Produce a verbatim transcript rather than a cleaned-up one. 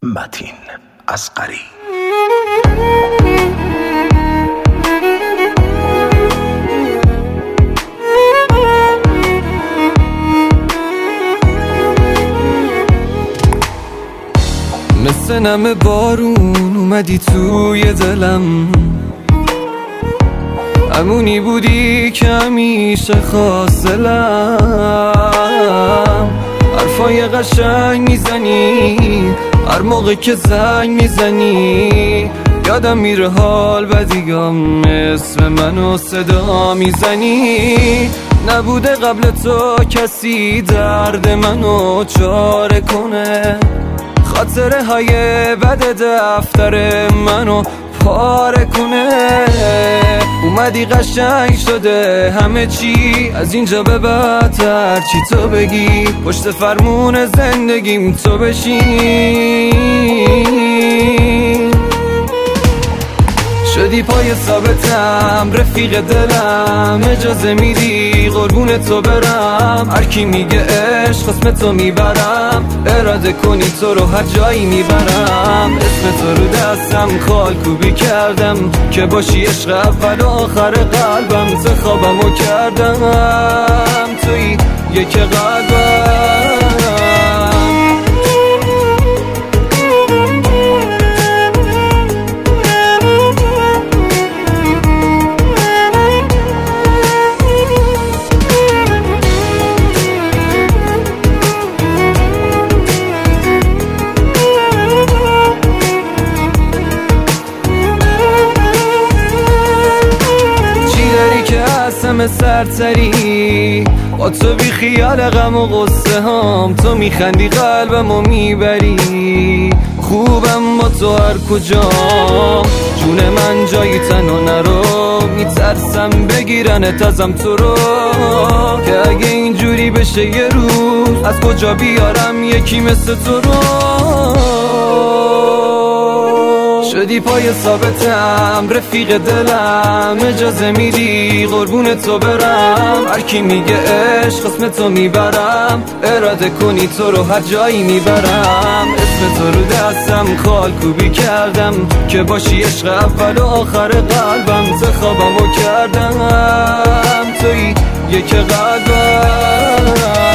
متین اصغری. مثل نم بارون اومدی توی دلم، همونی بودی که همیشه خواستلم. حرفای قشنگ میزنی هر موقع که زنگ میزنی، یادم میره حال بدیگم اسم منو صدا میزنی. نبوده قبل تو کسی درد منو چاره کنه، خاطره های بد دفتر منو پاره کنه. اومدی قشنگ شده همه چی، از اینجا به بعد هر چی تو بگی پشت فرمون زندگیم تو بشین. شدی پای ثابتم رفیق دلم، اجازه میدی قربون تو برم. هر کی میگه عشق اسم تو میبرم، اراده کنی تو رو هر جایی میبرم. اسم تو رو دستم خال کوبی کردم که باشی عشق اول و آخر قلبم. انتخابمو کردم توی یک قلبم. همه سرسری با تو بی خیال غم و غصه هم، تو میخندی قلبمو میبری. خوبم با تو هر کجا، جون من جایی تنها نرو. میترسم بگیرنت ازم تو رو، که اگه اینجوری بشه یه روز از کجا بیارم یکی مثل تو رو. شدی پای ثابتم رفیق دلم، اجازه میدی قربون تو برم. هر کی میگه عشق اسم تو میبرم، اراده کنی تو رو هر جایی میبرم. اسم تو رو دستم خال کوبی کردم که باشی عشق اول و آخر قلبم. انتخابمو کردم توی یک قلبم.